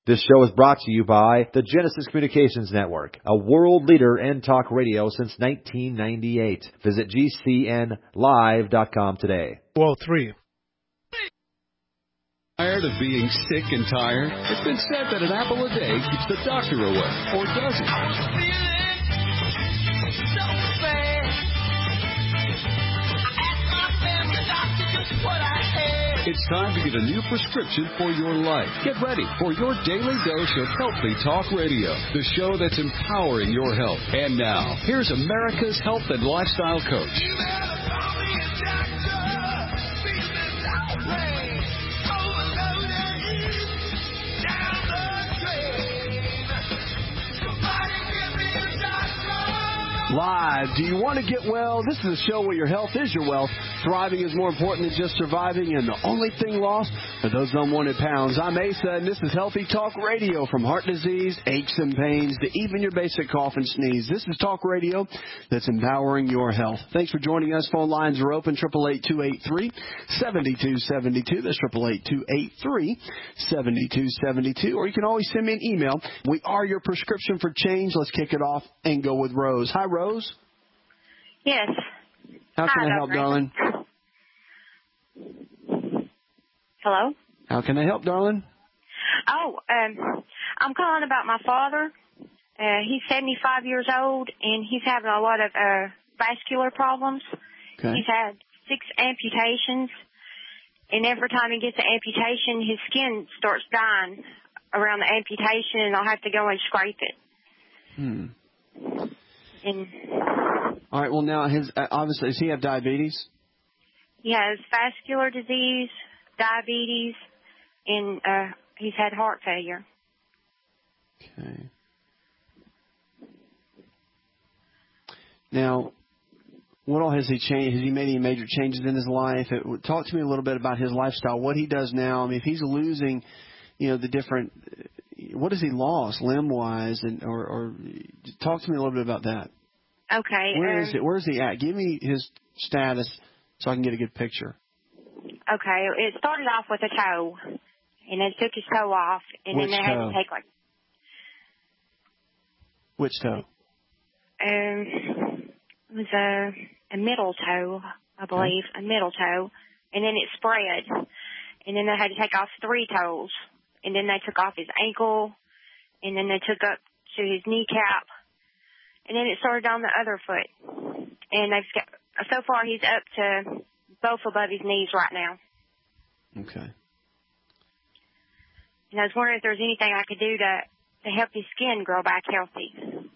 This show is brought to you by the Genesis Communications Network, a world leader in talk radio since 1998. Visit GCNlive.com today. Well, 3. Tired of being sick and tired? It's been said that an apple a day keeps the doctor away, or does it? I was feeling so bad. I asked my family doctor just what I had. It's time to get a new prescription for your life. Get ready for your daily dose of Healthy Talk Radio, the show that's empowering your health. And now, here's America's health and lifestyle coach. Live. Do you want to get well? This is a show where your health is your wealth. Thriving is more important than just surviving, and the only thing lost are those unwanted pounds. I'm Asa, and this is Healthy Talk Radio. From heart disease, aches and pains, to even your basic cough and sneeze. This is talk radio that's empowering your health. Thanks for joining us. Phone lines are open, 888-283-7272. That's 888-283-7272. Or you can always send me an email. We are your prescription for change. Let's kick it off and go with Rose. Hi, Rose. Yes. How can I help, darling? Hello? How can I help, darling? Oh, I'm calling about my father. He's 75 years old, and he's having a lot of vascular problems. Okay. He's had 6 amputations, and every time he gets an amputation, his skin starts dying around the amputation, and I'll have to go and scrape it. And all right, well, now, obviously, does he have diabetes? He has vascular disease, diabetes, and he's had heart failure. Okay. Now, what all has he changed? Has he made any major changes in his life? Talk to me a little bit about his lifestyle, what he does now. I mean, if he's losing, the different, what has he lost limb-wise? Or talk to me a little bit about that. Okay. Where is he at? Give me his status so I can get a good picture. Okay. It started off with a toe, and they took his toe off, and then they had to take Which toe? It was a middle toe, I believe, a middle toe, and then it spread, and then they had to take off 3 toes, and then they took off his ankle, and then they took up to his kneecap. And then it started on the other foot. And so far he's up to both above his knees right now. Okay. And I was wondering if there's anything I could do to help his skin grow back healthy.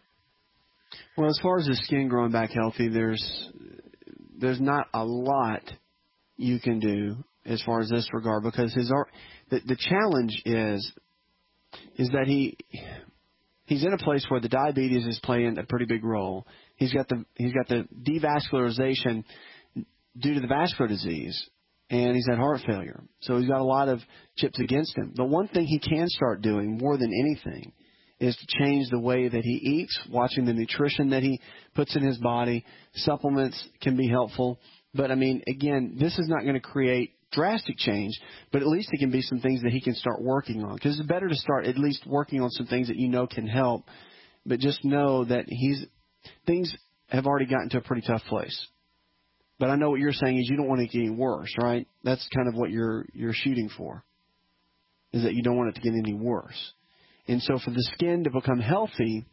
Well, as far as his skin growing back healthy, there's not a lot you can do as far as this regard, because the challenge is that he's in a place where the diabetes is playing a pretty big role. He's got the devascularization due to the vascular disease, and he's had heart failure. So he's got a lot of chips against him. The one thing he can start doing more than anything is to change the way that he eats, watching the nutrition that he puts in his body. Supplements can be helpful. But, I mean, again, this is not going to create drastic change, but at least it can be some things that he can start working on. Because it's better to start at least working on some things that can help, but just know that things have already gotten to a pretty tough place. But I know what you're saying is you don't want it to get any worse, right? That's kind of what you're shooting for, is that you don't want it to get any worse. And so for the skin to become healthy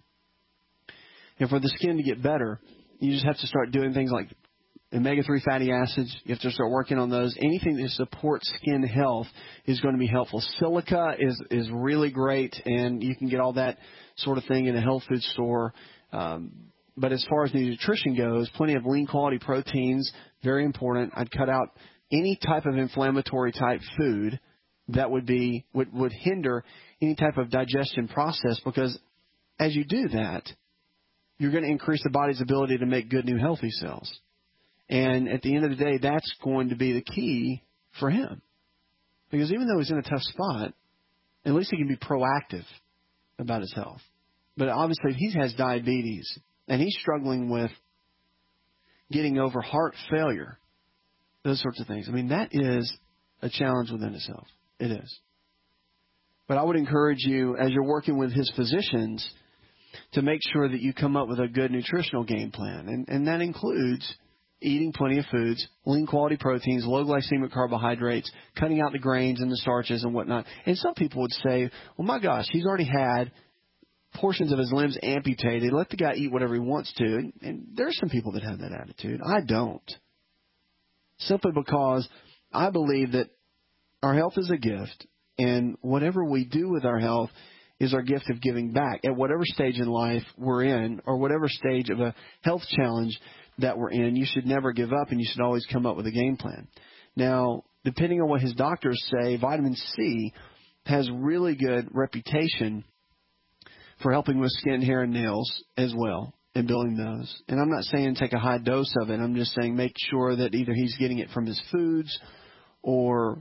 and for the skin to get better, you just have to start doing things like omega-3 fatty acids. You have to start working on those. Anything that supports skin health is going to be helpful. Silica is really great, and you can get all that sort of thing in a health food store. But as far as the nutrition goes, plenty of lean quality proteins, very important. I'd cut out any type of inflammatory type food that would hinder any type of digestion process, because as you do that, you're going to increase the body's ability to make good new healthy cells. And at the end of the day, that's going to be the key for him. Because even though he's in a tough spot, at least he can be proactive about his health. But obviously, if he has diabetes and he's struggling with getting over heart failure, those sorts of things, I mean, that is a challenge within itself. It is. But I would encourage you, as you're working with his physicians, to make sure that you come up with a good nutritional game plan. And that includes eating plenty of foods, lean quality proteins, low glycemic carbohydrates, cutting out the grains and the starches and whatnot. And some people would say, well, my gosh, he's already had portions of his limbs amputated. Let the guy eat whatever he wants to. And there's some people that have that attitude. I don't. Simply because I believe that our health is a gift, and whatever we do with our health is our gift of giving back at whatever stage in life we're in, or whatever stage of a health challenge that we're in. You should never give up, and you should always come up with a game plan. Now, depending on what his doctors say, vitamin C has really good reputation for helping with skin, hair, and nails as well, and building those. And I'm not saying take a high dose of it. I'm just saying make sure that either he's getting it from his foods or,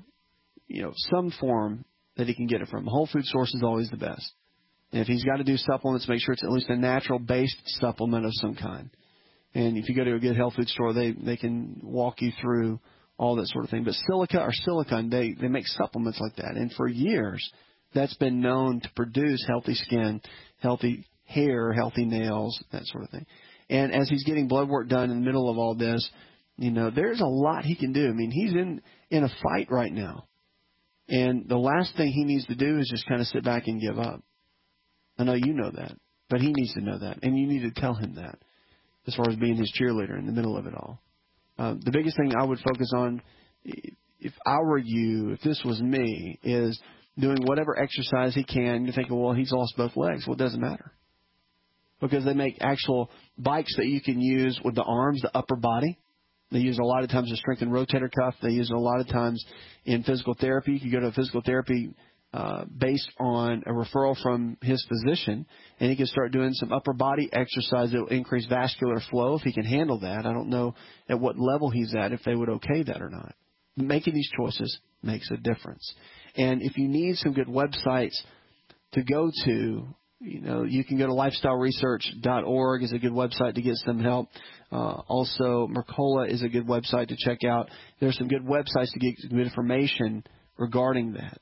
some form that he can get it from. A whole food source is always the best. And if he's got to do supplements, make sure it's at least a natural-based supplement of some kind. And if you go to a good health food store, they can walk you through all that sort of thing. But silica or silicone, they make supplements like that. And for years, that's been known to produce healthy skin, healthy hair, healthy nails, that sort of thing. And as he's getting blood work done in the middle of all this, there's a lot he can do. I mean, he's in a fight right now. And the last thing he needs to do is just kind of sit back and give up. I know you know that, but he needs to know that. And you need to tell him that as far as being his cheerleader in the middle of it all. The biggest thing I would focus on, if I were you, if this was me, is doing whatever exercise he can. You're thinking, well, he's lost both legs. Well, it doesn't matter. Because they make actual bikes that you can use with the arms, the upper body. They use a lot of times a strengthened rotator cuff. They use it a lot of times in physical therapy. You can go to a physical therapy based on a referral from his physician, and he can start doing some upper body exercise that will increase vascular flow if he can handle that. I don't know at what level he's at, if they would okay that or not. Making these choices makes a difference. And if you need some good websites to go to, you can go to lifestyleresearch.org is a good website to get some help. Also, Mercola is a good website to check out. There's some good websites to get some information regarding that.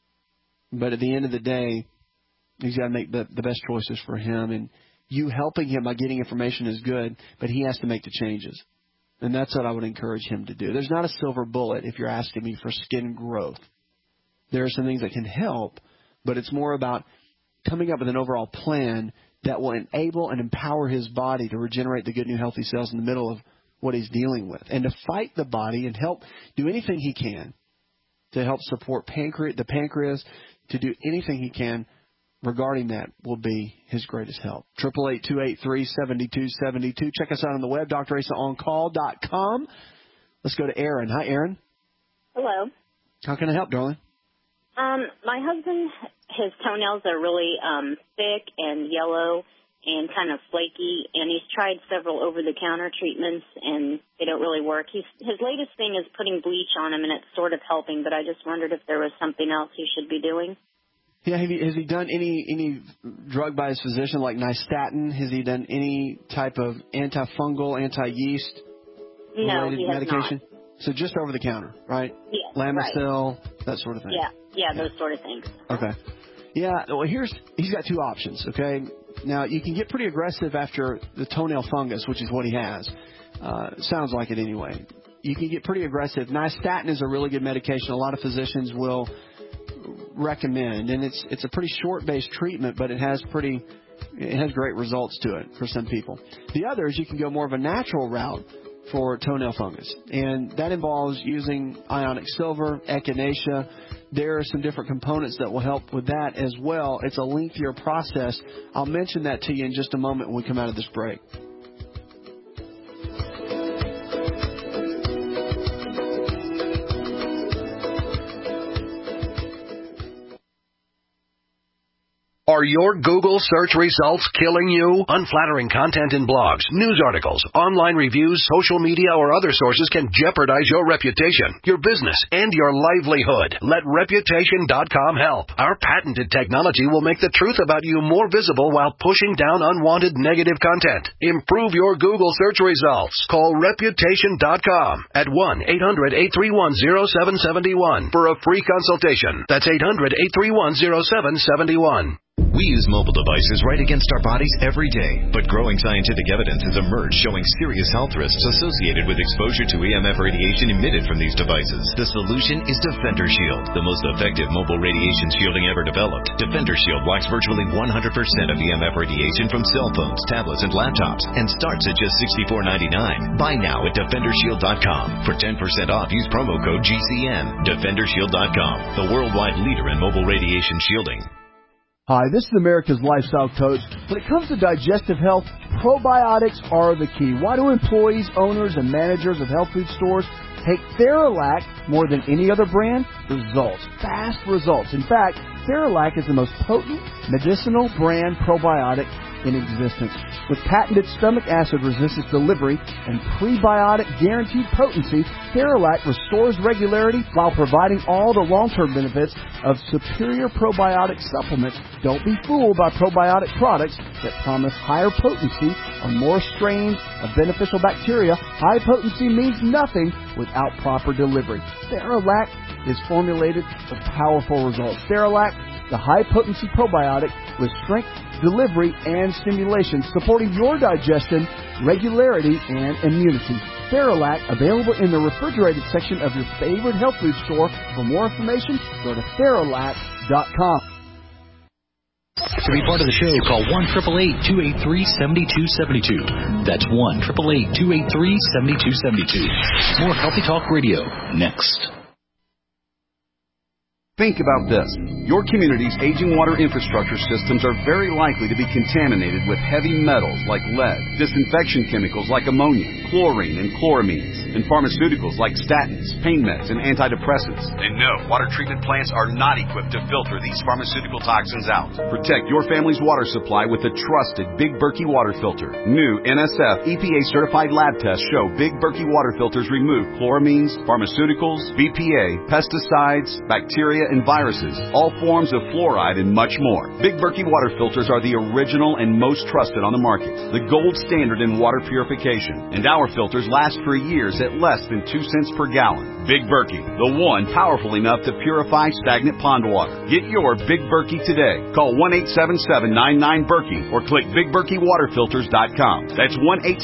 But at the end of the day, he's got to make the best choices for him. And you helping him by getting information is good, but he has to make the changes. And that's what I would encourage him to do. There's not a silver bullet if you're asking me for skin growth. There are some things that can help, but it's more about coming up with an overall plan that will enable and empower his body to regenerate the good new healthy cells in the middle of what he's dealing with, and to fight the body and help do anything he can to help support the pancreas, to do anything he can regarding that will be his greatest help. 888-283-7272. Check us out on the web, drasaoncall.com. Let's go to Aaron. Hi, Aaron. Hello. How can I help, darling? My husband, his toenails are really thick and yellow and kind of flaky, and he's tried several over-the-counter treatments, and they don't really work. His latest thing is putting bleach on them, and it's sort of helping, but I just wondered if there was something else he should be doing. Yeah, has he done any drug by his physician, like nystatin? Has he done any type of antifungal, anti-yeast related medication? Not. So just over the counter, right? Yes, Lamisil, right. That sort of thing. Yeah, those sort of things. Okay. Yeah, well, he's got two options, okay? Now, you can get pretty aggressive after the toenail fungus, which is what he has. Sounds like it anyway. You can get pretty aggressive. Nystatin is a really good medication. A lot of physicians will recommend, and it's a pretty short-based treatment, but it has great results to it for some people. The other is you can go more of a natural route for toenail fungus, and that involves using ionic silver, echinacea. There are some different components that will help with that as well. It's a lengthier process. I'll mention that to you in just a moment when we come out of this break. Are your Google search results killing you? Unflattering content in blogs, news articles, online reviews, social media, or other sources can jeopardize your reputation, your business, and your livelihood. Let Reputation.com help. Our patented technology will make the truth about you more visible while pushing down unwanted negative content. Improve your Google search results. Call Reputation.com at 1-800-831-0771 for a free consultation. That's 800-831-0771. We use mobile devices right against our bodies every day, but growing scientific evidence has emerged showing serious health risks associated with exposure to EMF radiation emitted from these devices. The solution is Defender Shield, the most effective mobile radiation shielding ever developed. Defender Shield blocks virtually 100% of EMF radiation from cell phones, tablets, and laptops, and starts at just $64.99. Buy now at DefenderShield.com. For 10% off, use promo code GCN. DefenderShield.com, the worldwide leader in mobile radiation shielding. Hi, this is America's Lifestyle Coach. When it comes to digestive health, probiotics are the key. Why do employees, owners, and managers of health food stores take Theralac more than any other brand? Results. Fast results. In fact, Theralac is the most potent medicinal brand probiotic in existence. With patented stomach acid resistance delivery and prebiotic guaranteed potency, Theralac restores regularity while providing all the long-term benefits of superior probiotic supplements. Don't be fooled by probiotic products that promise higher potency or more strains of beneficial bacteria. High potency means nothing without proper delivery. Theralac is formulated for powerful results. Theralac, the high-potency probiotic with strength, delivery, and stimulation, supporting your digestion, regularity, and immunity. Theralac, available in the refrigerated section of your favorite health food store. For more information, go to Theralac.com. To be part of the show, call 1-888-283-7272. That's 1-888-283-7272. More Healthy Talk Radio, next. Think about this. Your community's aging water infrastructure systems are very likely to be contaminated with heavy metals like lead, disinfection chemicals like ammonia, chlorine and chloramines, and pharmaceuticals like statins, pain meds, and antidepressants. And no, water treatment plants are not equipped to filter these pharmaceutical toxins out. Protect your family's water supply with the trusted Big Berkey water filter. New NSF EPA-certified lab tests show Big Berkey water filters remove chloramines, pharmaceuticals, BPA, pesticides, bacteria, and viruses, all forms of fluoride, and much more. Big Berkey water filters are the original and most trusted on the market, the gold standard in water purification, and our filters last for years at less than 2 cents per gallon. Big Berkey, the one powerful enough to purify stagnant pond water. Get your Big Berkey today. Call 1-877-99-BERKEY or click BigBerkeyWaterFilters.com. That's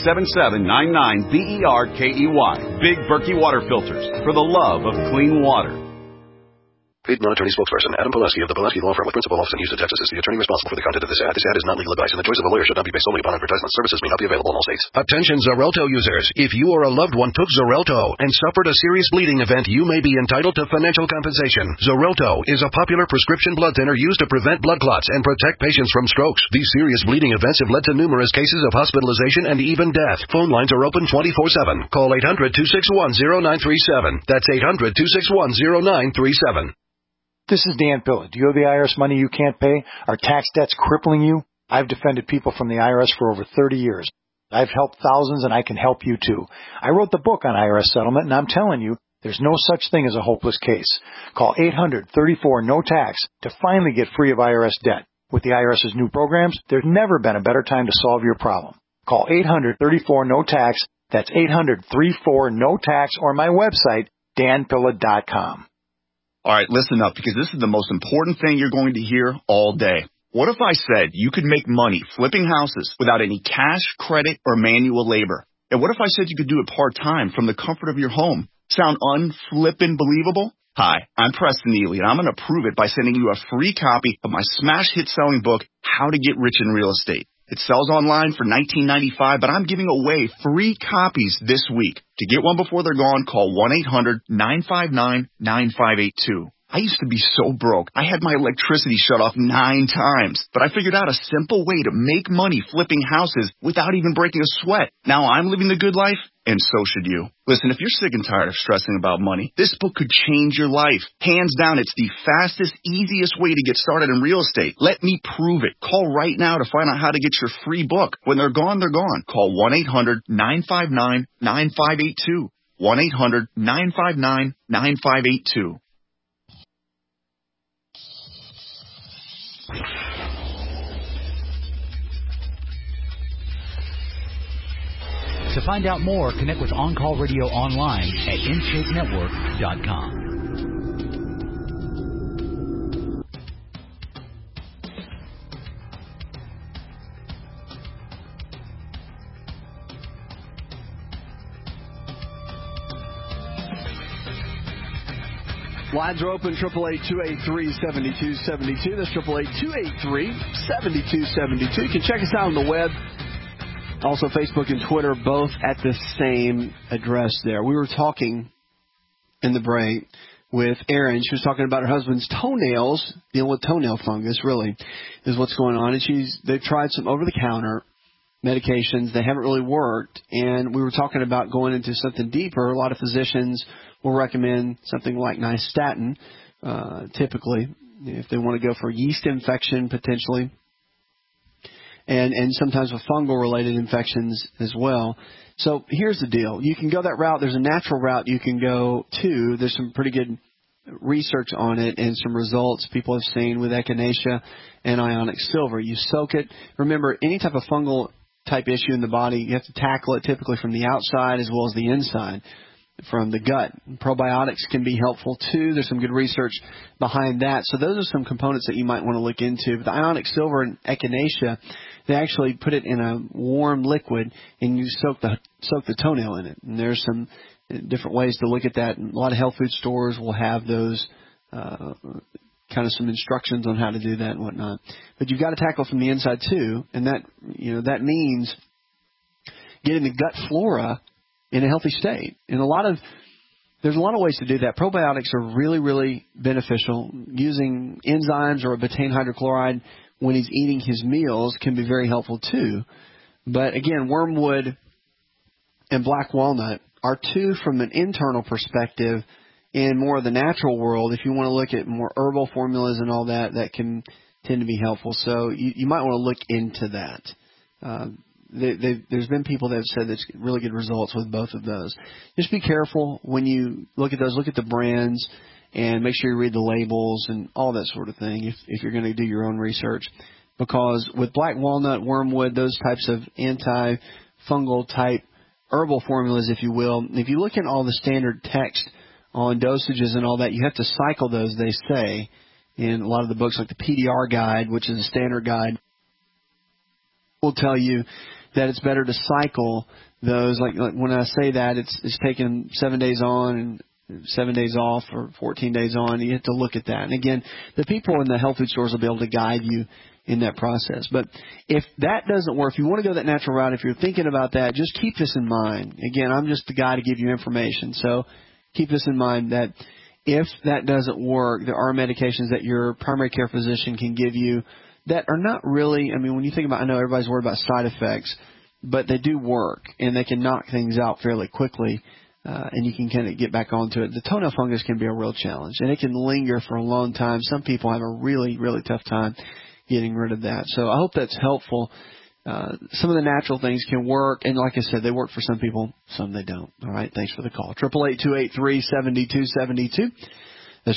1-877-99-BERKEY. Big Berkey Water Filters, for the love of clean water. Paid non-attorney spokesperson Adam Pulaski of the Pulaski Law Firm with principal office in Houston, Texas is the attorney responsible for the content of this ad. This ad is not legal advice, and the choice of a lawyer should not be based solely upon advertisement. Services may not be available in all states. Attention Xarelto users. If you or a loved one took Xarelto and suffered a serious bleeding event, you may be entitled to financial compensation. Xarelto is a popular prescription blood thinner used to prevent blood clots and protect patients from strokes. These serious bleeding events have led to numerous cases of hospitalization and even death. Phone lines are open 24/7. Call 800-261-0937. That's 800-261-0937. This is Dan Pilla. Do you owe the IRS money you can't pay? Are tax debts crippling you? I've defended people from the IRS for over 30 years. I've helped thousands, and I can help you too. I wrote the book on IRS settlement, and I'm telling you, there's no such thing as a hopeless case. Call 800-34-NO-TAX to finally get free of IRS debt. With the IRS's new programs, there's never been a better time to solve your problem. Call 800-34-NO-TAX. That's 800-34-NO-TAX, or my website, danpilla.com. All right, listen up, because this is the most important thing you're going to hear all day. What if I said you could make money flipping houses without any cash, credit, or manual labor? And what if I said you could do it part-time from the comfort of your home? Sound unflippin' believable? Hi, I'm Preston Ely, and I'm going to prove it by sending you a free copy of my smash hit-selling book, How to Get Rich in Real Estate. It sells online for $19.95, but I'm giving away free copies this week. To get one before they're gone, call 1-800-959-9582. I used to be so broke. I had my electricity shut off 9 times, but I figured out a simple way to make money flipping houses without even breaking a sweat. Now I'm living the good life, and so should you. Listen, if you're sick and tired of stressing about money, this book could change your life. Hands down, it's the fastest, easiest way to get started in real estate. Let me prove it. Call right now to find out how to get your free book. When they're gone, they're gone. Call 1-800-959-9582. 1-800-959-9582. To find out more, connect with On Call Radio online at InShapeNetwork.com. Lines are open, 888-283-7272. That's 888-283-7272. You can check us out on the web. Also, Facebook and Twitter, both at the same address there. We were talking in the break with Erin. She was talking about her husband's toenails, dealing with toenail fungus, really, is what's going on. And they've tried some over-the-counter medications. They haven't really worked. And we were talking about going into something deeper. A lot of physicians will recommend something like nystatin, typically, if they want to go for yeast infection, potentially. And sometimes with fungal-related infections as well. So here's the deal. You can go that route. There's a natural route you can go to. There's some pretty good research on it and some results people have seen with echinacea and ionic silver. You soak it. Remember, any type of fungal-type issue in the body, you have to tackle it typically from the outside as well as the inside, from the gut. Probiotics can be helpful, too. There's some good research behind that. So those are some components that you might want to look into. But the ionic silver and echinacea, they actually put it in a warm liquid, and you soak the toenail in it. And there's some different ways to look at that. And a lot of health food stores will have those kind of some instructions on how to do that and whatnot. But you've got to tackle from the inside, too. And that means getting the gut flora in a healthy state. And there's a lot of ways to do that. Probiotics are really, really beneficial. Using enzymes or a betaine hydrochloride when he's eating his meals can be very helpful too. But again, wormwood and black walnut are two from an internal perspective in more of the natural world. If you want to look at more herbal formulas and all that, that can tend to be helpful. So you might want to look into that. There's been people that have said there's really good results with both of those. Just be careful when you look at those. Look at the brands and make sure you read the labels and all that sort of thing if you're going to do your own research. Because with black walnut, wormwood, those types of anti-fungal type herbal formulas, if you will, if you look at all the standard text on dosages and all that, you have to cycle those, they say, in a lot of the books like the PDR guide, which is a standard guide, will tell you that it's better to cycle those. Like when I say that, it's taking 7 days on and 7 days off or 14 days on. You have to look at that. And again, the people in the health food stores will be able to guide you in that process. But if that doesn't work, if you want to go that natural route, if you're thinking about that, just keep this in mind. Again, I'm just the guy to give you information. So keep this in mind that if that doesn't work, there are medications that your primary care physician can give you that are not really, I mean, when you think about, I know everybody's worried about side effects, but they do work, and they can knock things out fairly quickly, and you can kind of get back onto it. The toenail fungus can be a real challenge, and it can linger for a long time. Some people have a really, really tough time getting rid of that. So I hope that's helpful. Some of the natural things can work, and like I said, they work for some people, some they don't. All right, thanks for the call. 888-283-7272. That's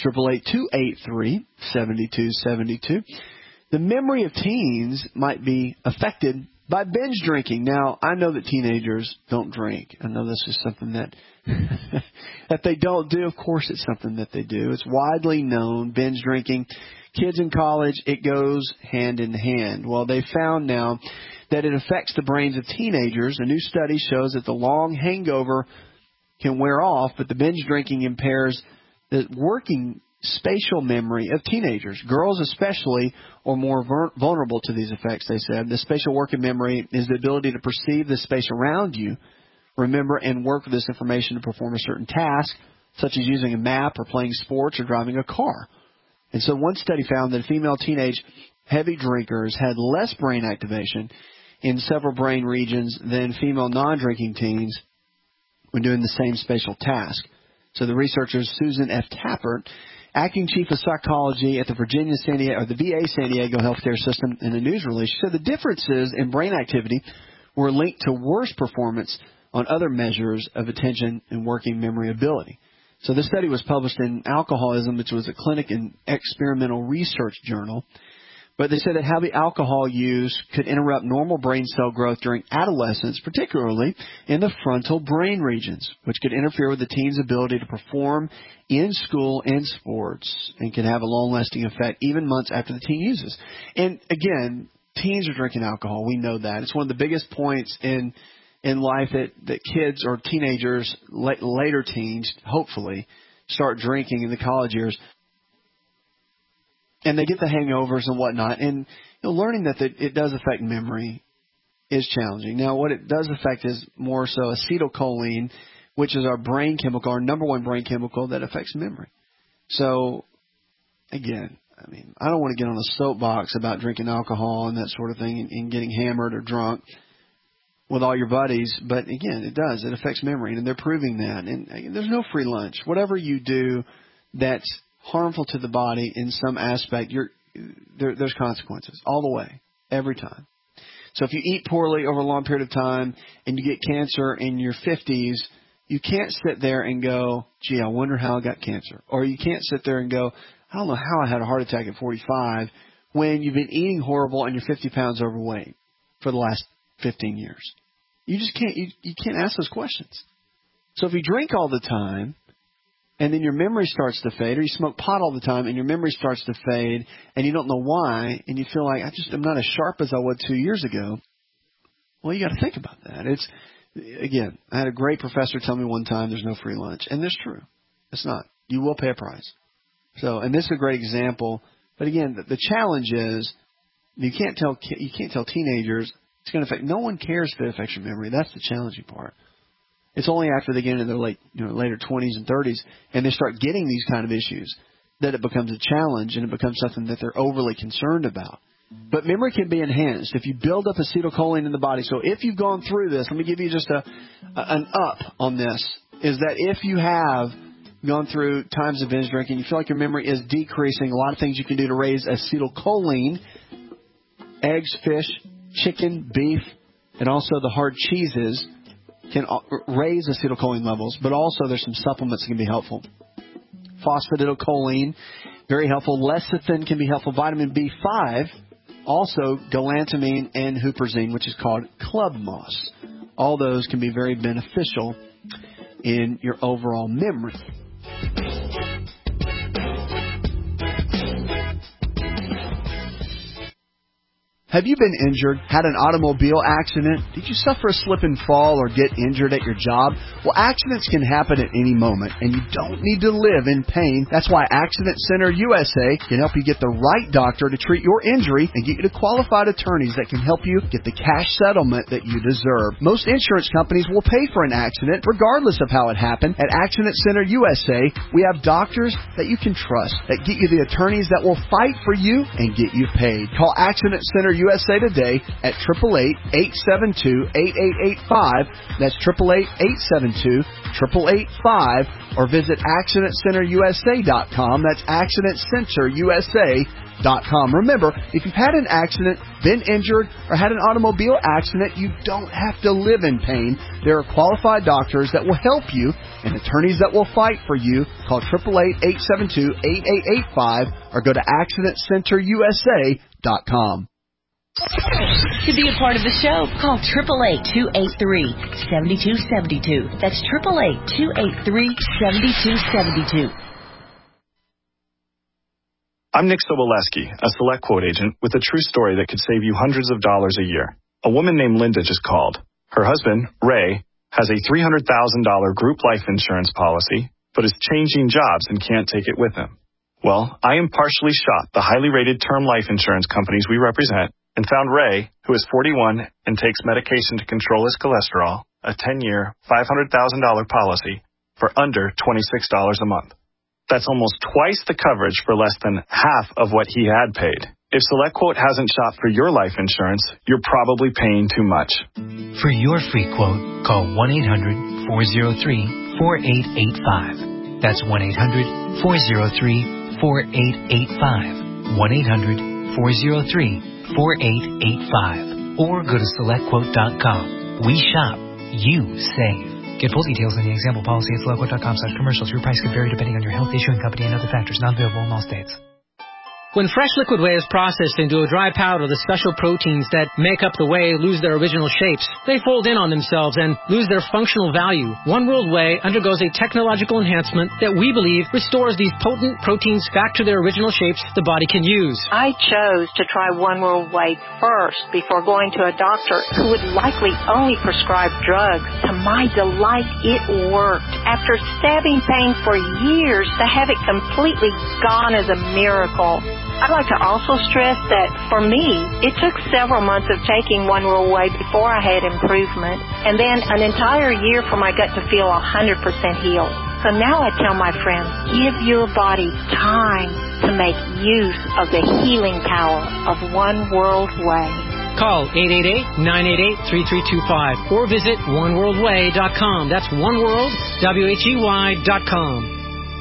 888-283-7272. The memory of teens might be affected by binge drinking. Now, I know that teenagers don't drink. I know this is something that that they don't do. Of course, it's something that they do. It's widely known, binge drinking. Kids in college, it goes hand in hand. Well, they found now that it affects the brains of teenagers. A new study shows that the long hangover can wear off, but the binge drinking impairs the working spatial memory of teenagers. Girls especially are more vulnerable to these effects, they said. The spatial working memory is the ability to perceive the space around you, remember and work with this information to perform a certain task, such as using a map or playing sports or driving a car. And so one study found that female teenage heavy drinkers had less brain activation in several brain regions than female non-drinking teens when doing the same spatial task. So the researchers, Susan F. Tappert, acting chief of psychology at the VA San Diego healthcare system, in a news release, she said the differences in brain activity were linked to worse performance on other measures of attention and working memory ability. So this study was published in Alcoholism, which was a clinic and experimental research journal. But they said that heavy alcohol use could interrupt normal brain cell growth during adolescence, particularly in the frontal brain regions, which could interfere with the teen's ability to perform in school and sports and can have a long-lasting effect even months after the teen uses. And again, teens are drinking alcohol. We know that. It's one of the biggest points in life that kids or teenagers, later teens, hopefully, start drinking in the college years. And they get the hangovers and whatnot. And learning that it does affect memory is challenging. Now, what it does affect is more so acetylcholine, which is our brain chemical, our number one brain chemical that affects memory. So, again, I mean, I don't want to get on a soapbox about drinking alcohol and that sort of thing and getting hammered or drunk with all your buddies. But, again, it does. It affects memory, and they're proving that. And there's no free lunch. Whatever you do that's harmful to the body in some aspect, there's consequences all the way, every time. So if you eat poorly over a long period of time and you get cancer in your 50s, you can't sit there and go, gee, I wonder how I got cancer. Or you can't sit there and go, I don't know how I had a heart attack at 45, when you've been eating horrible and you're 50 pounds overweight for the last 15 years. You just can't, you can't ask those questions. So if you drink all the time, and then your memory starts to fade, or you smoke pot all the time and your memory starts to fade and you don't know why, and you feel like, I'm not as sharp as I was 2 years ago. Well, you got to think about that. Again, I had a great professor tell me one time there's no free lunch. And that's true. It's not. You will pay a price. So, and this is a great example. But again, the challenge is you can't tell teenagers it's going to affect. No one cares if it affects your memory. That's the challenging part. It's only after they get into their later 20s and 30s and they start getting these kind of issues that it becomes a challenge and it becomes something that they're overly concerned about. But memory can be enhanced if you build up acetylcholine in the body. So if you've gone through this, let me give you just an up on this, is that if you have gone through times of binge drinking, you feel like your memory is decreasing, a lot of things you can do to raise acetylcholine: eggs, fish, chicken, beef, and also the hard cheeses can raise acetylcholine levels, but also there's some supplements that can be helpful. Phosphatidylcholine, very helpful. Lecithin can be helpful. Vitamin B5, also galantamine and huperzine, which is called club moss. All those can be very beneficial in your overall memory. Have you been injured, had an automobile accident? Did you suffer a slip and fall or get injured at your job? Well, accidents can happen at any moment, and you don't need to live in pain. That's why Accident Center USA can help you get the right doctor to treat your injury and get you to qualified attorneys that can help you get the cash settlement that you deserve. Most insurance companies will pay for an accident, regardless of how it happened. At Accident Center USA, we have doctors that you can trust, that get you the attorneys that will fight for you and get you paid. Call Accident Center USA today at 888-872-8885. That's 888-872-8885. Or visit AccidentCenterUSA.com. That's AccidentCenterUSA.com. Remember, if you've had an accident, been injured, or had an automobile accident, you don't have to live in pain. There are qualified doctors that will help you and attorneys that will fight for you. Call 888-872-8885 or go to AccidentCenterUSA.com. To be a part of the show, call 888-283-7272. That's 888-283-7272. I'm Nick Soboleski, a Select Quote agent with a true story that could save you hundreds of dollars a year. A woman named Linda just called. Her husband, Ray, has a $300,000 group life insurance policy, but is changing jobs and can't take it with him. Well, I impartially shot the highly rated term life insurance companies we represent and found Ray, who is 41 and takes medication to control his cholesterol, a 10-year, $500,000 policy for under $26 a month. That's almost twice the coverage for less than half of what he had paid. If SelectQuote hasn't shopped for your life insurance, you're probably paying too much. For your free quote, call 1-800-403-4885. That's 1-800-403-4885. 1-800-403-4885. Or go to SelectQuote.com. We shop. You save. Get full details in the example policy at SelectQuote.com/commercials. Your price could vary depending on your health, issuing company, and other factors. Not available in all states. When fresh liquid whey is processed into a dry powder, the special proteins that make up the whey lose their original shapes. They fold in on themselves and lose their functional value. One World Whey undergoes a technological enhancement that we believe restores these potent proteins back to their original shapes the body can use. I chose to try One World Whey first before going to a doctor who would likely only prescribe drugs. To my delight, it worked. After stabbing pain for years, to have it completely gone is a miracle. I'd like to also stress that, for me, it took several months of taking One World Whey before I had improvement, and then an entire year for my gut to feel 100% healed. So now I tell my friends, give your body time to make use of the healing power of One World Whey. Call 888-988-3325 or visit oneworldwhey.com. That's oneworld, WHEY.com.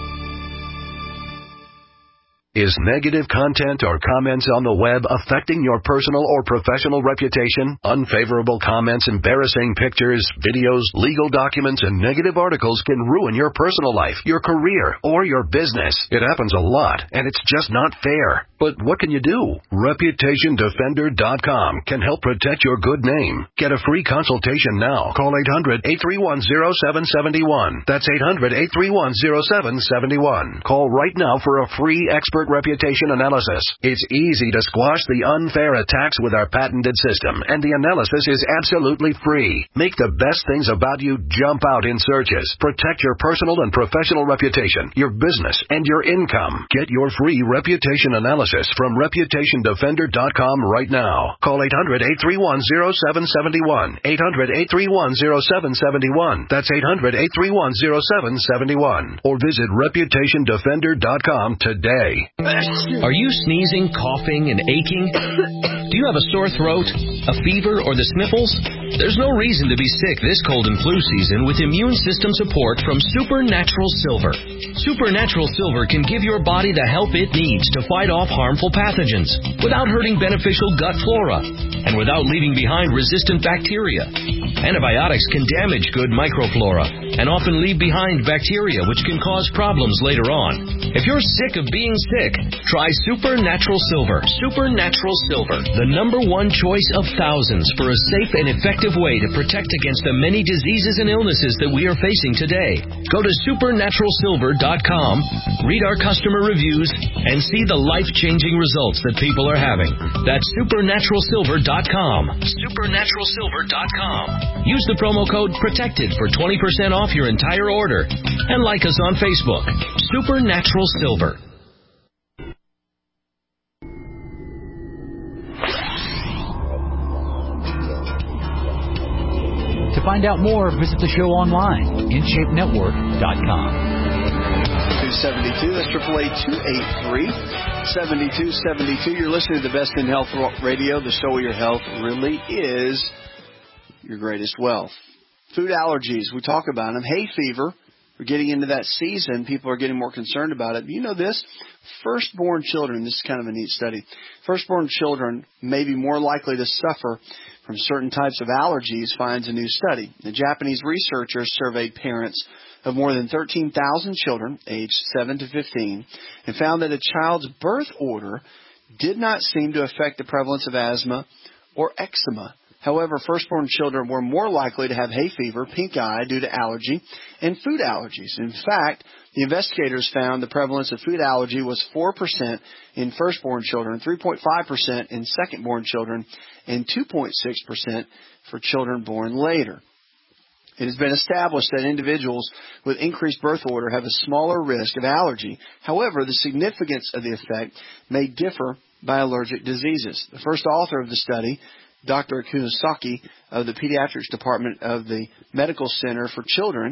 Is negative content or comments on the web affecting your personal or professional reputation? Unfavorable comments, embarrassing pictures, videos, legal documents, and negative articles can ruin your personal life, your career, or your business. It happens a lot, and it's just not fair. But what can you do? ReputationDefender.com can help protect your good name. Get a free consultation now. Call 800-831-0771. That's 800-831-0771. Call right now for a free expert reputation analysis. It's easy to squash the unfair attacks with our patented system, and the analysis is absolutely free. Make the best things about you jump out in searches. Protect your personal and professional reputation, your business, and your income. Get your free reputation analysis from ReputationDefender.com right now. Call 800-831-0771. 800-831-0771. That's 800-831-0771. Or visit ReputationDefender.com today. Are you sneezing, coughing, and aching? Do you have a sore throat, a fever, or the sniffles? There's no reason to be sick this cold and flu season with immune system support from Supernatural Silver. Supernatural Silver can give your body the help it needs to fight off harmful pathogens without hurting beneficial gut flora and without leaving behind resistant bacteria. Antibiotics can damage good microflora and often leave behind bacteria which can cause problems later on. If you're sick of being sick, try Supernatural Silver. Supernatural Silver, the #1 choice of thousands for a safe and effective way to protect against the many diseases and illnesses that we are facing today. Go to supernaturalsilver.com, read our customer reviews, and see the life-changing results that people are having. That's supernaturalsilver.com. Supernaturalsilver.com. Use the promo code PROTECTED for 20% off your entire order. And like us on Facebook. Supernatural Silver. To find out more, visit the show online, InShapeNetwork.com. 272, that's 888-283-7272. You're listening to the Best in Health Radio, the show where your health really is your greatest wealth. Food allergies, we talk about them. Hay fever, we're getting into that season. People are getting more concerned about it. You know this? Firstborn children, this is kind of a neat study. Firstborn children may be more likely to suffer from certain types of allergies, finds a new study. The Japanese researchers surveyed parents of more than 13,000 children aged 7 to 15 and found that a child's birth order did not seem to affect the prevalence of asthma or eczema. However, firstborn children were more likely to have hay fever, pink eye due to allergy, and food allergies. In fact, the investigators found the prevalence of food allergy was 4% in firstborn children, 3.5% in secondborn children, and 2.6% for children born later. It has been established that individuals with increased birth order have a smaller risk of allergy. However, the significance of the effect may differ by allergic diseases. The first author of the study, Dr. Kunisaki of the Pediatrics Department of the Medical Center for Children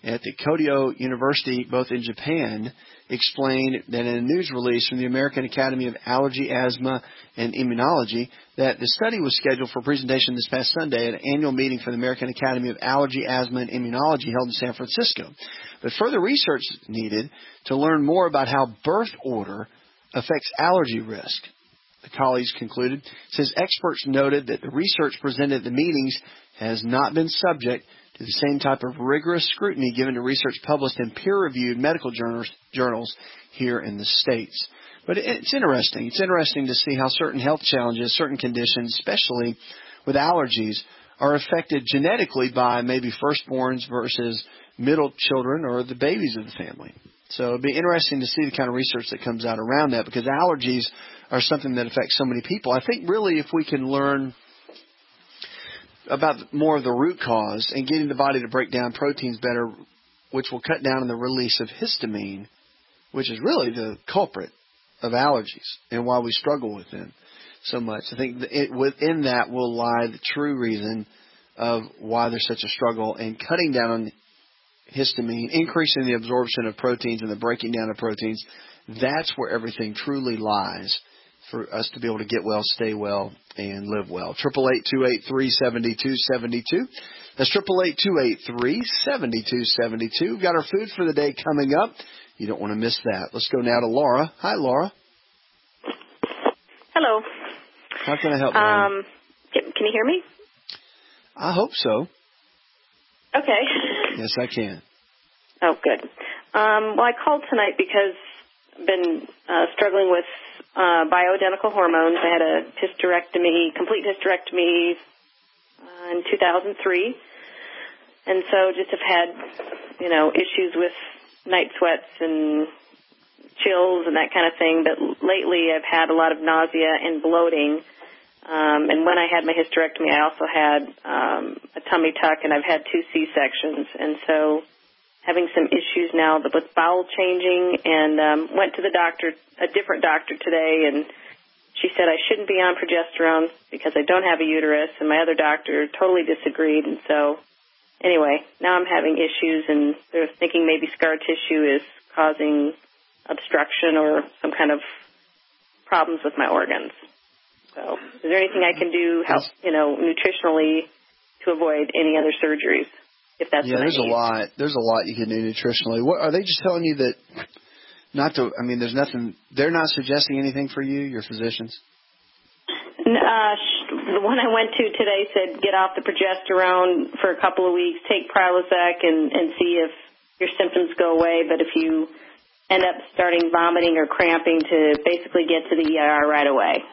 at the Kyoto University, both in Japan, explained that in a news release from the American Academy of Allergy, Asthma, and Immunology that the study was scheduled for presentation this past Sunday at an annual meeting for the American Academy of Allergy, Asthma, and Immunology held in San Francisco. But further research is needed to learn more about how birth order affects allergy risk. The colleagues concluded, says experts noted that the research presented at the meetings has not been subject to the same type of rigorous scrutiny given to research published in peer-reviewed medical journals here in the States. But it's interesting. It's interesting to see how certain health challenges, certain conditions, especially with allergies, are affected genetically by maybe firstborns versus middle children or the babies of the family. So it'd be interesting to see the kind of research that comes out around that, because allergies are something that affects so many people. I think really if we can learn about more of the root cause and getting the body to break down proteins better, which will cut down on the release of histamine, which is really the culprit of allergies and why we struggle with them so much. I think within that will lie the true reason of why there's such a struggle, and cutting down on histamine, increasing the absorption of proteins and the breaking down of proteins. That's where everything truly lies for us to be able to get well, stay well, and live well. 888-283-7272. That's 888-283-7272. We've got our food for the day coming up. You don't want to miss that. Let's go now to Laura. Hi, Laura. Hello. How can I help you? Can you hear me? I hope so. Okay. Yes, I can. Oh, good. Well, I called tonight because I've been struggling with bioidentical hormones. I had a complete hysterectomy in 2003. And so just have had, issues with night sweats and chills and that kind of thing. But lately I've had a lot of nausea and bloating. And when I had my hysterectomy, I also had a tummy tuck, and I've had 2 C-sections. And so having some issues now with bowel changing, and went to the doctor, a different doctor today, and she said I shouldn't be on progesterone because I don't have a uterus, and my other doctor totally disagreed. And so anyway, now I'm having issues, and they're thinking maybe scar tissue is causing obstruction or some kind of problems with my organs. So is there anything I can do, nutritionally to avoid any other surgeries? If that's what I need. There's a lot you can do nutritionally. What, are they just telling you that not to? I mean, there's nothing. They're not suggesting anything for you, your physicians. The one I went to today said get off the progesterone for a couple of weeks, take Prilosec, and see if your symptoms go away. But if you end up starting vomiting or cramping, to basically get to the ER right away.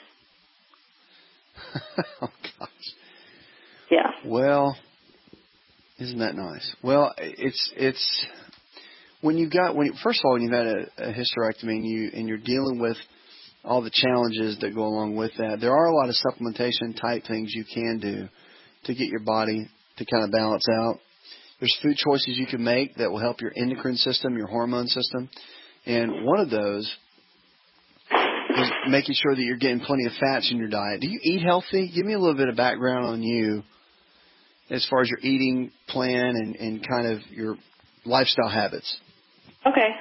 Oh gosh. Yeah. Well, isn't that nice? Well, it's first of all, when you've had a hysterectomy and you're dealing with all the challenges that go along with that, there are a lot of supplementation type things you can do to get your body to kind of balance out. There's food choices you can make that will help your endocrine system, your hormone system, and one of those is making sure that you're getting plenty of fats in your diet. Do you eat healthy? Give me a little bit of background on you as far as your eating plan and kind of your lifestyle habits. Okay.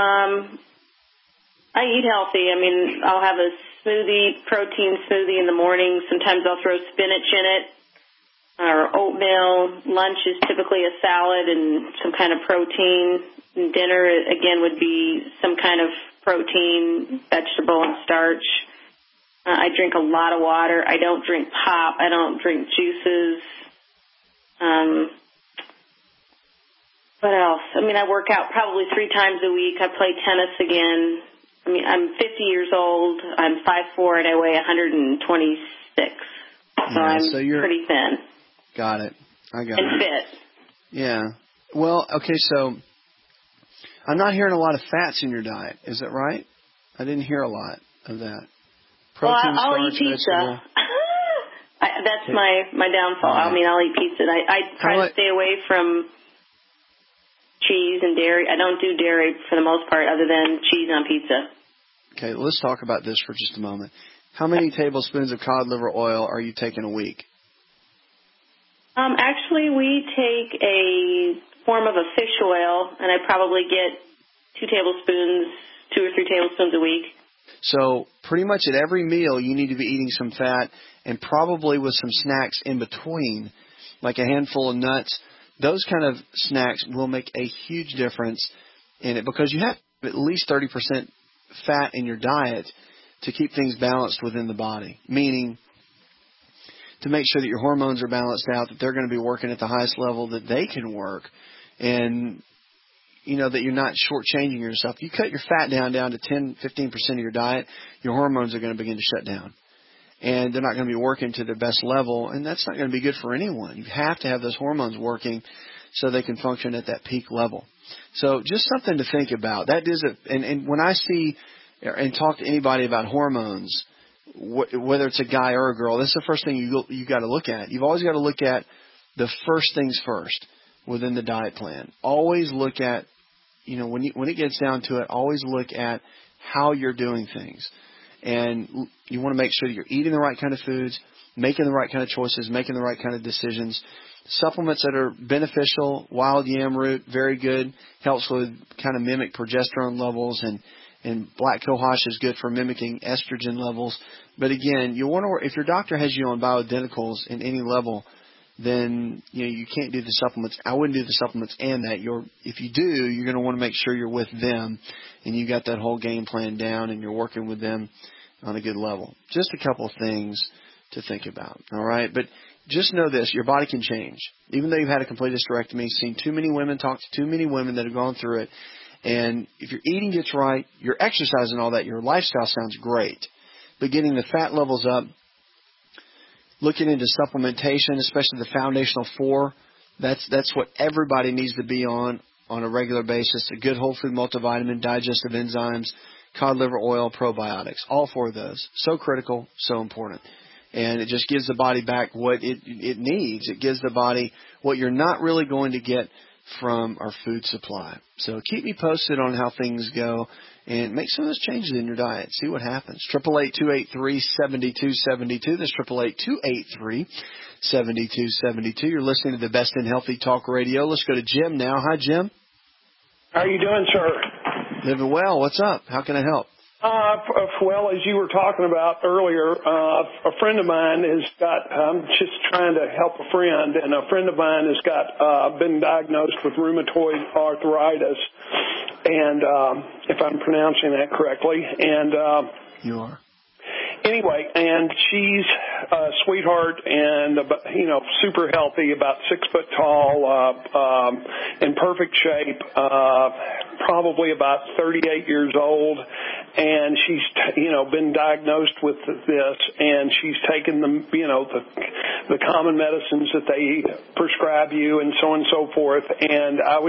I eat healthy. I mean, I'll have a protein smoothie in the morning. Sometimes I'll throw spinach in it or oatmeal. Lunch is typically a salad and some kind of protein. And dinner, again, would be some kind of protein, vegetable, and starch. I drink a lot of water. I don't drink pop. I don't drink juices. What else? I mean, I work out probably 3 times a week. I play tennis again. I mean, I'm 50 years old. I'm 5'4", and I weigh 126. So I'm you're pretty thin. Got it. I got it. And fit. Yeah. Well, okay, so I'm not hearing a lot of fats in your diet. Is that right? I didn't hear a lot of that. Protein, I'll starch, eat pizza. That's my downfall. Right. I mean, I'll eat pizza. I try to stay away from cheese and dairy. I don't do dairy for the most part other than cheese on pizza. Okay, let's talk about this for just a moment. How many tablespoons of cod liver oil are you taking a week? Actually, we take a form of a fish oil, and I probably get 2 or 3 tablespoons a week. So pretty much at every meal you need to be eating some fat, and probably with some snacks in between, like a handful of nuts. Those kind of snacks will make a huge difference in it, because you have at least 30% fat in your diet to keep things balanced within the body, meaning to make sure that your hormones are balanced out, that they're going to be working at the highest level that they can work, and that you're not shortchanging yourself. If you cut your fat down to 10, 15% of your diet, your hormones are going to begin to shut down. And they're not going to be working to their best level, and that's not going to be good for anyone. You have to have those hormones working so they can function at that peak level. So just something to think about. That is and when I see and talk to anybody about hormones, whether it's a guy or a girl, this is the first thing you got to look at. You've always got to look at the first things first within the diet plan. Always look at, when it gets down to it, always look at how you're doing things. And you want to make sure that you're eating the right kind of foods, making the right kind of choices, making the right kind of decisions. Supplements that are beneficial, wild yam root, very good, helps with kind of mimic progesterone levels, and black cohosh is good for mimicking estrogen levels. But again, you want to, if your doctor has you on bioidenticals in any level, then you can't do the supplements. I wouldn't do the supplements and that. If you do, you're going to want to make sure you're with them and you got that whole game plan down and you're working with them on a good level. Just a couple of things to think about. All right, but just know this: your body can change. Even though you've had a complete hysterectomy, seen too many women, talked to too many women that have gone through it, and if your eating gets right, your exercise and all that, your lifestyle sounds great. But getting the fat levels up, looking into supplementation, especially the foundational 4, that's what everybody needs to be on a regular basis. A good whole food multivitamin, digestive enzymes, cod liver oil, probiotics. All 4 of those. So critical, so important. And it just gives the body back what it needs. It gives the body what you're not really going to get from our food supply. So keep me posted on how things go and make some of those changes in your diet. See what happens. 888-283-7272. That's 888-283-7272. You're listening to the Best in Healthy Talk Radio. Let's go to Jim now. Hi, Jim. How are you doing, sir? Living well. What's up? How can I help? Well, as you were talking about earlier, a friend of mine I'm just trying to help a friend, and a friend of mine has been diagnosed with rheumatoid arthritis, and if I'm pronouncing that correctly, and you are. Anyway, and she's a sweetheart and, super healthy, about 6 foot tall, in perfect shape, probably about 38 years old. And she's, been diagnosed with this, and she's taken the common medicines that they prescribe you and so on and so forth. And I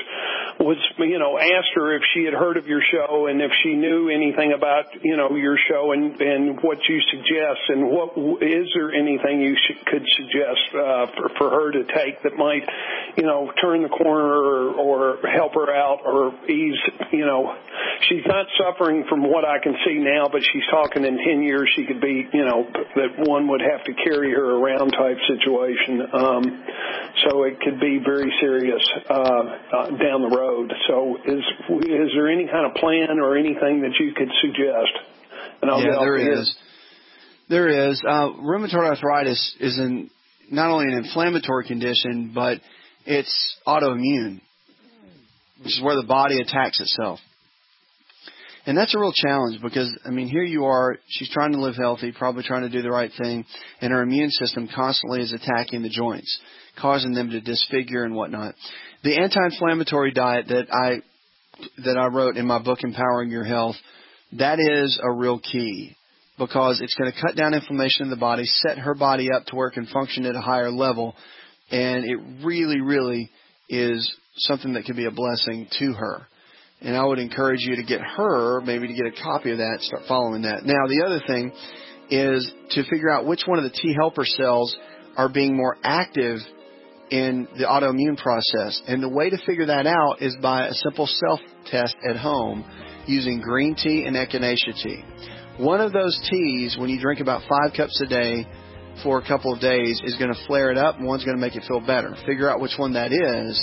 asked her if she had heard of your show and if she knew anything about, your show and what you suggest, and is there anything you could suggest for her to take that might, turn the corner or help her out or ease, she's not suffering from what I can see now, but she's talking in 10 years she could be, that one would have to carry her around type situation. So it could be very serious down the road. So is there any kind of plan or anything that you could suggest? And There is. Rheumatoid arthritis is not only an inflammatory condition, but it's autoimmune, which is where the body attacks itself. And that's a real challenge because, here you are, she's trying to live healthy, probably trying to do the right thing, and her immune system constantly is attacking the joints, causing them to disfigure and whatnot. The anti-inflammatory diet that I wrote in my book, Empowering Your Health, that is a real key because it's going to cut down inflammation in the body, set her body up to where it can function at a higher level, and it really, really is something that can be a blessing to her. And I would encourage you to get her, maybe to get a copy of that, start following that. Now, the other thing is to figure out which one of the T helper cells are being more active in the autoimmune process. And the way to figure that out is by a simple self-test at home using green tea and echinacea tea. One of those teas, when you drink about 5 cups a day for a couple of days, is going to flare it up, and one's going to make it feel better. Figure out which one that is,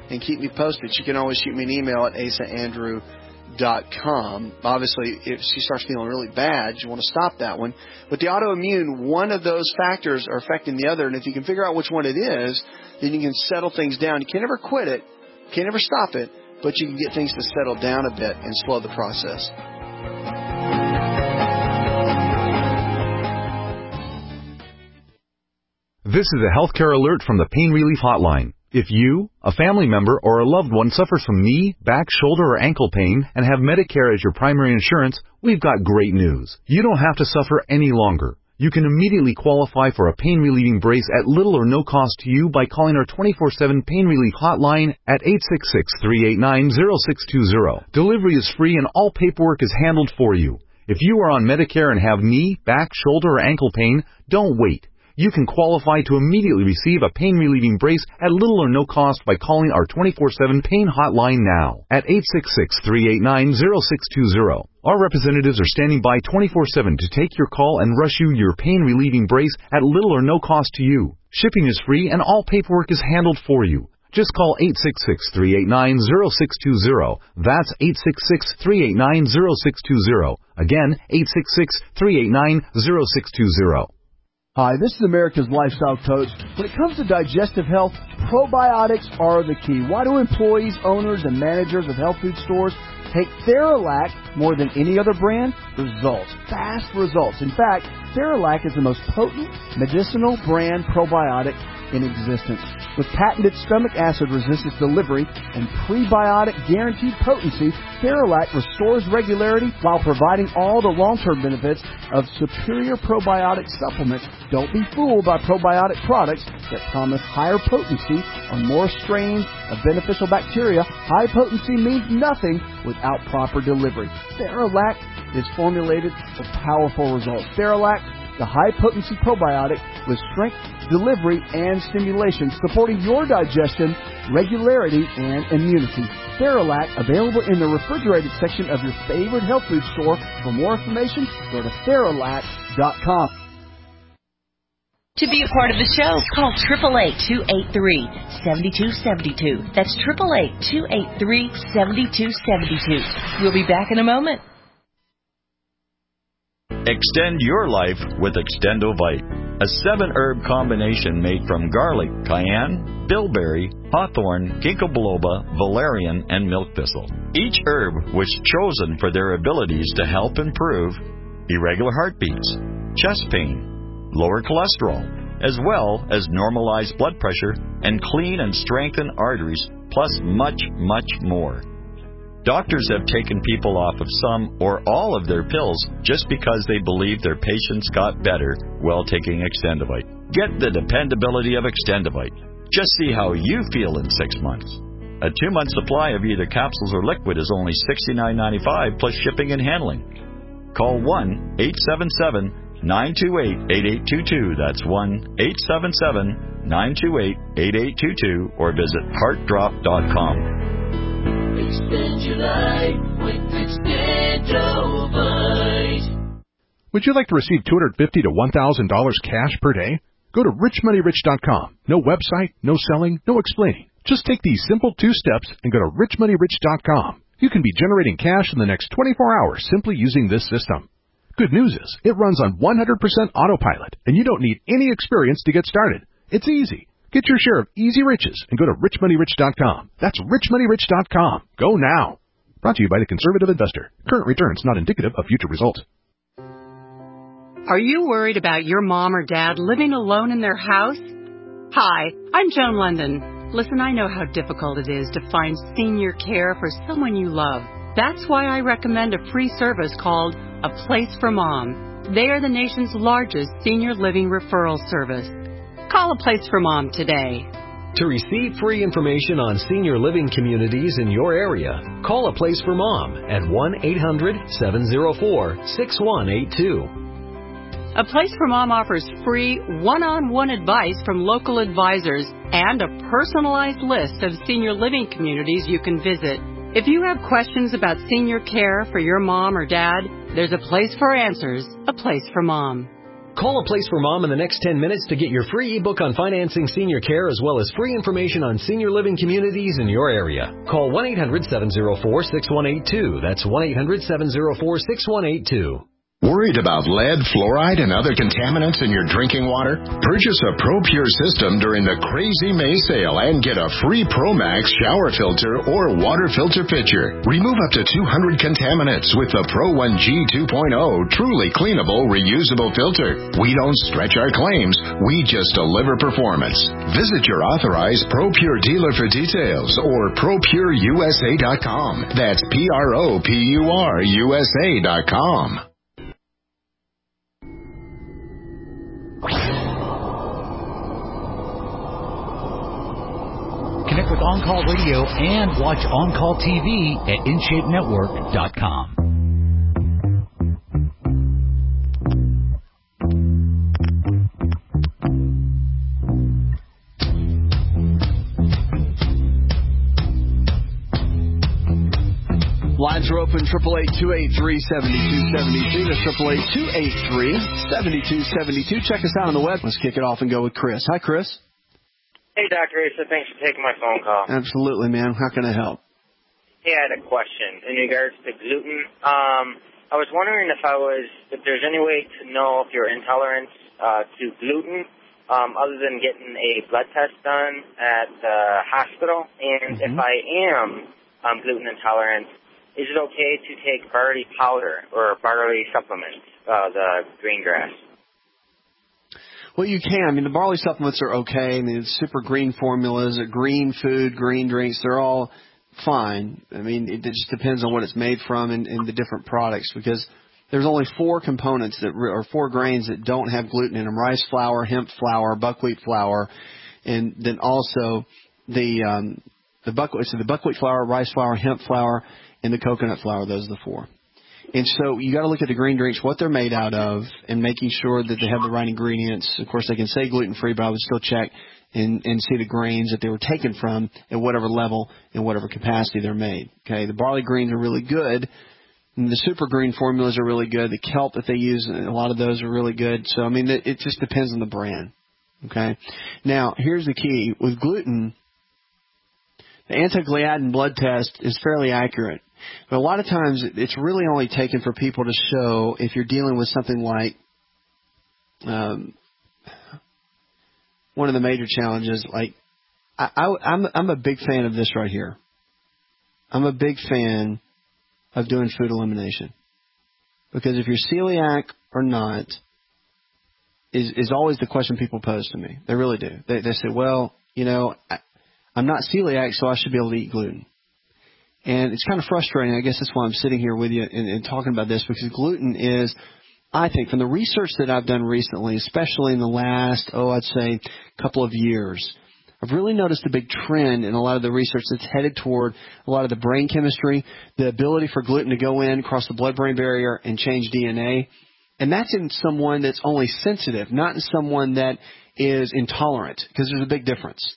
and keep me posted. She can always shoot me an email at asaandrew.com. Obviously, if she starts feeling really bad, you want to stop that one. But the autoimmune, one of those factors are affecting the other, and if you can figure out which one it is, then you can settle things down. You can never quit it, can't never stop it, but you can get things to settle down a bit and slow the process. This is a healthcare alert from the Pain Relief Hotline. If you, a family member, or a loved one suffers from knee, back, shoulder, or ankle pain and have Medicare as your primary insurance, we've got great news. You don't have to suffer any longer. You can immediately qualify for a pain-relieving brace at little or no cost to you by calling our 24/7 Pain Relief Hotline at 866-389-0620. Delivery is free and all paperwork is handled for you. If you are on Medicare and have knee, back, shoulder, or ankle pain, don't wait. You can qualify to immediately receive a pain-relieving brace at little or no cost by calling our 24/7 Pain Hotline now at 866-389-0620. Our representatives are standing by 24/7 to take your call and rush you your pain-relieving brace at little or no cost to you. Shipping is free and all paperwork is handled for you. Just call 866-389-0620. That's 866-389-0620. Again, 866-389-0620. Hi, this is America's Lifestyle Coach. When it comes to digestive health, probiotics are the key. Why do employees, owners, and managers of health food stores take Theralac more than any other brand? Results. Fast results. In fact, Theralac is the most potent medicinal brand probiotic in existence. With patented stomach acid resistance delivery and prebiotic guaranteed potency, Theralac restores regularity while providing all the long-term benefits of superior probiotic supplements. Don't be fooled by probiotic products that promise higher potency on more strains of beneficial bacteria. High potency means nothing without proper delivery. Theralac is formulated for powerful results. Theralac, the high-potency probiotic with strength, delivery, and stimulation, supporting your digestion, regularity, and immunity. Theralac, available in the refrigerated section of your favorite health food store. For more information, go to Theralac.com. To be a part of the show, call 888-283-7272. That's 888-283-7272. We'll be back in a moment. Extend your life with Extendovite, a 7-herb combination made from garlic, cayenne, bilberry, hawthorn, ginkgo biloba, valerian, and milk thistle. Each herb was chosen for their abilities to help improve irregular heartbeats, chest pain, lower cholesterol, as well as normalize blood pressure and clean and strengthen arteries, plus much, much more. Doctors have taken people off of some or all of their pills just because they believe their patients got better while taking Extendovite. Get the dependability of Extendovite. Just see how you feel in 6 months. A 2-month supply of either capsules or liquid is only $69.95 plus shipping and handling. Call 1-877-928-8822. That's 1-877-928-8822 or visit heartdrop.com. Extend your life with Extendovite. Would you like to receive $250 to $1,000 cash per day? Go to richmoneyrich.com. No website, no selling, no explaining. Just take these simple 2 steps and go to richmoneyrich.com. You can be generating cash in the next 24 hours simply using this system. Good news is, it runs on 100% autopilot, and you don't need any experience to get started. It's easy. Get your share of easy riches and go to richmoneyrich.com. That's richmoneyrich.com. Go now. Brought to you by the Conservative Investor. Current returns not indicative of future results. Are you worried about your mom or dad living alone in their house? Hi, I'm Joan London. Listen, I know how difficult it is to find senior care for someone you love. That's why I recommend a free service called A Place for Mom. They are the nation's largest senior living referral service. Call A Place for Mom today. To receive free information on senior living communities in your area, call A Place for Mom at 1-800-704-6182. A Place for Mom offers free one-on-one advice from local advisors and a personalized list of senior living communities you can visit. If you have questions about senior care for your mom or dad, there's a place for answers, A Place for Mom. Call A Place for Mom in the next 10 minutes to get your free ebook on financing senior care as well as free information on senior living communities in your area. Call 1-800-704-6182. That's 1-800-704-6182. Worried about lead, fluoride, and other contaminants in your drinking water? Purchase a ProPure system during the Crazy May sale and get a free ProMax shower filter or water filter pitcher. Remove up to 200 contaminants with the Pro 1G 2.0 truly cleanable, reusable filter. We don't stretch our claims. We just deliver performance. Visit your authorized ProPure dealer for details or ProPureUSA.com. That's ProPureUSA.com. Connect with On-Call Radio and watch On-Call TV at InShapeNetwork.com. Lines are open, 888-283-7272. That's 888-283-7272. Check us out on the web. Let's kick it off and go with Chris. Hi, Chris. Hey, Dr. Asa. Thanks for taking my phone call. Absolutely, man. How can I help? Hey, I had a question in regards to gluten. I was wondering if there's any way to know if you're intolerant to gluten other than getting a blood test done at the hospital. And if I am gluten intolerant, is it okay to take barley powder or barley supplements, the green grass? Well, you can. I mean, the barley supplements are okay. I mean, the super green formulas, green food, green drinks, they're all fine. I mean, it just depends on what it's made from and the different products, because there's only 4 components or 4 grains that don't have gluten in them: rice flour, hemp flour, buckwheat flour, and then also the buckwheat flour, rice flour, hemp flour, and the coconut flour. Those are the 4. And so you got to look at the green drinks, what they're made out of, and making sure that they have the right ingredients. Of course, they can say gluten-free, but I would still check and see the grains that they were taken from at whatever level and whatever capacity they're made. Okay, the barley greens are really good. And the super green formulas are really good. The kelp that they use, a lot of those are really good. So, I mean, it just depends on the brand. Okay? Now, here's the key. With gluten, the anti-gliadin blood test is fairly accurate. But a lot of times it's really only taken for people to show if you're dealing with something like one of the major challenges. Like I'm a big fan of this right here. I'm a big fan of doing food elimination, because if you're celiac or not is always the question people pose to me. They really do. They say, well, you know, I'm not celiac, so I should be able to eat gluten. And it's kind of frustrating. I guess that's why I'm sitting here with you and talking about this, because gluten is, I think, from the research that I've done recently, especially in the last, I'd say couple of years, I've really noticed a big trend in a lot of the research that's headed toward a lot of the brain chemistry, the ability for gluten to go in, cross the blood-brain barrier, and change DNA. And that's in someone that's only sensitive, not in someone that is intolerant, because there's a big difference.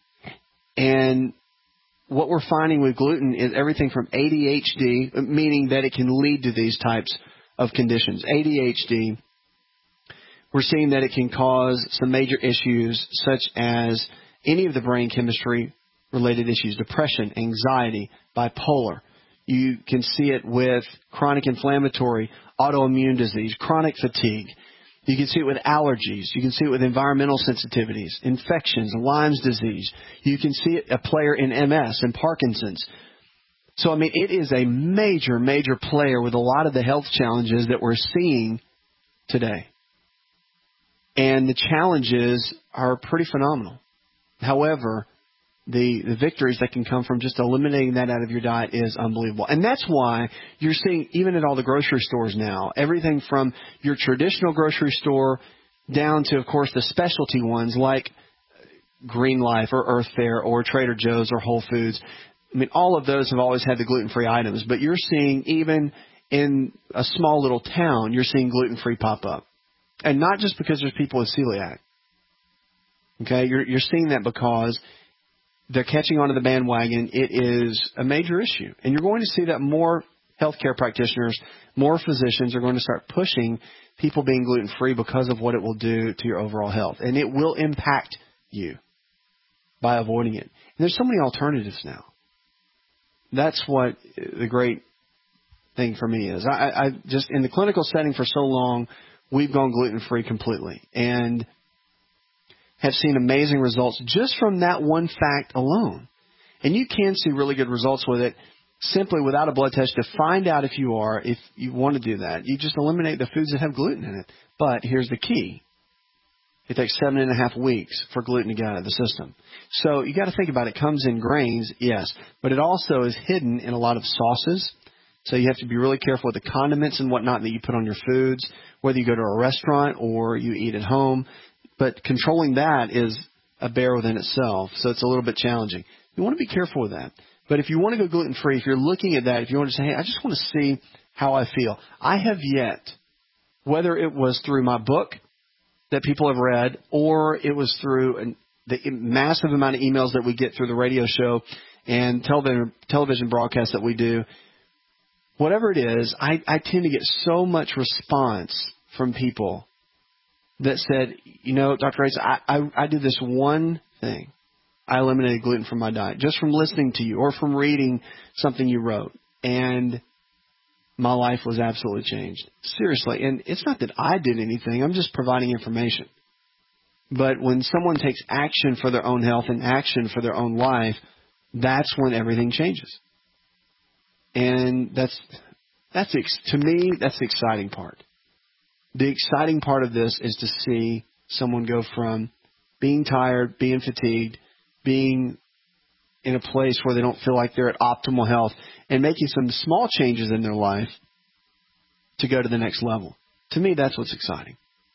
And what we're finding with gluten is everything from ADHD, meaning that it can lead to these types of conditions. ADHD, we're seeing that it can cause some major issues such as any of the brain chemistry related issues: depression, anxiety, bipolar. You can see it with chronic inflammatory, autoimmune disease, chronic fatigue. You can see it with allergies. You can see it with environmental sensitivities, infections, Lyme's disease. You can see it a player in MS and Parkinson's. So, I mean, it is a major, major player with a lot of the health challenges that we're seeing today. And the challenges are pretty phenomenal. However, the victories that can come from just eliminating that out of your diet is unbelievable. And that's why you're seeing, even at all the grocery stores now, everything from your traditional grocery store down to, of course, the specialty ones like Green Life or Earth Fare or Trader Joe's or Whole Foods. I mean, all of those have always had the gluten-free items. But you're seeing, even in a small little town, you're seeing gluten-free pop up. And not just because there's people with celiac. Okay, you're seeing that because they're catching onto the bandwagon. It is a major issue. And you're going to see that more healthcare practitioners, more physicians are going to start pushing people being gluten-free because of what it will do to your overall health. And it will impact you by avoiding it. And there's so many alternatives now. That's what the great thing for me is. I just, in the clinical setting for so long, we've gone gluten-free completely and have seen amazing results just from that one fact alone. And you can see really good results with it simply without a blood test to find out if you want to do that. You just eliminate the foods that have gluten in it. But here's the key. It takes 7.5 weeks for gluten to get out of the system. So you got to think about it. It comes in grains, yes, but it also is hidden in a lot of sauces. So you have to be really careful with the condiments and whatnot that you put on your foods, whether you go to a restaurant or you eat at home. But controlling that is a bear within itself, so it's a little bit challenging. You want to be careful with that. But if you want to go gluten-free, if you're looking at that, if you want to say, hey, I just want to see how I feel. I have yet, whether it was through my book that people have read or it was through the massive amount of emails that we get through the radio show and television broadcasts that we do, whatever it is, I tend to get so much response from people that said, you know, Dr. Race, I did this one thing. I eliminated gluten from my diet just from listening to you or from reading something you wrote. And my life was absolutely changed. Seriously. And it's not that I did anything. I'm just providing information. But when someone takes action for their own health and action for their own life, that's when everything changes. And to me, that's the exciting part. The exciting part of this is to see someone go from being tired, being fatigued, being in a place where they don't feel like they're at optimal health and making some small changes in their life to go to the next level. To me, that's what's exciting.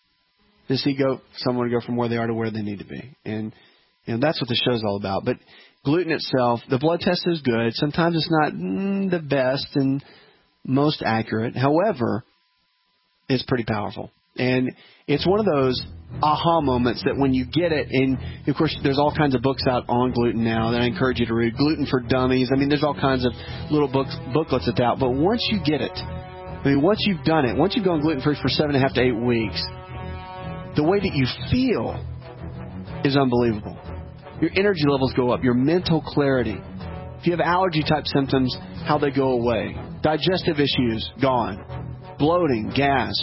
To see someone go from where they are to where they need to be. And that's what the show's all about. But gluten itself, the blood test is good. Sometimes it's not the best and most accurate. However, it's pretty powerful. And it's one of those aha moments that when you get it, and of course there's all kinds of books out on gluten now that I encourage you to read. Gluten for Dummies. I mean, there's all kinds of little booklets that's out. But once you get it, once you've done it, once you've gone gluten-free for 7.5 to 8 weeks, the way that you feel is unbelievable. Your energy levels go up, your mental clarity. If you have allergy-type symptoms, how they go away. Digestive issues, gone. Bloating, gas,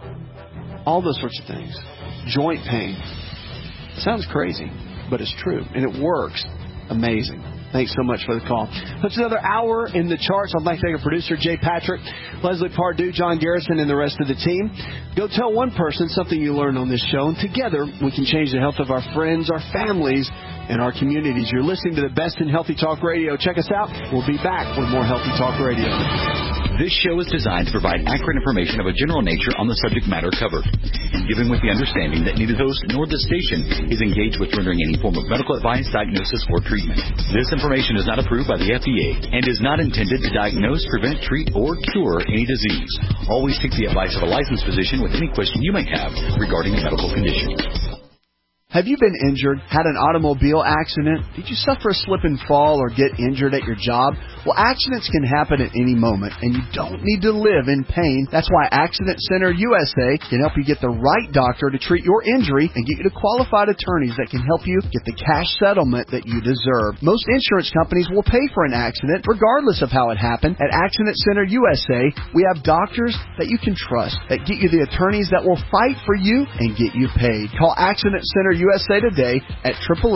all those sorts of things. Joint pain. Sounds crazy, but it's true, and it works. Amazing. Thanks so much for the call. That's another hour in the charts. I'd like to thank our producer, Jay Patrick, Leslie Pardue, John Garrison, and the rest of the team. Go tell one person something you learned on this show, and together we can change the health of our friends, our families, and our communities. You're listening to the best in Healthy Talk Radio. Check us out. We'll be back with more Healthy Talk Radio. This show is designed to provide accurate information of a general nature on the subject matter covered, and given with the understanding that neither host nor the station is engaged with rendering any form of medical advice, diagnosis, or treatment. This information is not approved by the FDA and is not intended to diagnose, prevent, treat, or cure any disease. Always take the advice of a licensed physician with any question you may have regarding a medical condition. Have you been injured, had an automobile accident? Did you suffer a slip and fall or get injured at your job? Well, accidents can happen at any moment, and you don't need to live in pain. That's why Accident Center USA can help you get the right doctor to treat your injury and get you to qualified attorneys that can help you get the cash settlement that you deserve. Most insurance companies will pay for an accident regardless of how it happened. At Accident Center USA, we have doctors that you can trust, that get you the attorneys that will fight for you and get you paid. Call Accident Center USA today at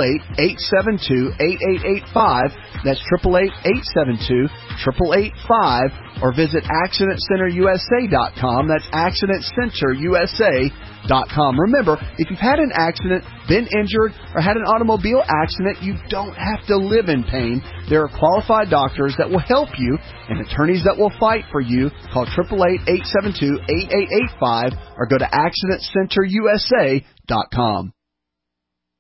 888-872-8885. That's 888-872-8885. Or visit AccidentCenterUSA.com. That's AccidentCenterUSA.com. Remember, if you've had an accident, been injured, or had an automobile accident, you don't have to live in pain. There are qualified doctors that will help you and attorneys that will fight for you. Call 888-872-8885 or go to AccidentCenterUSA.com.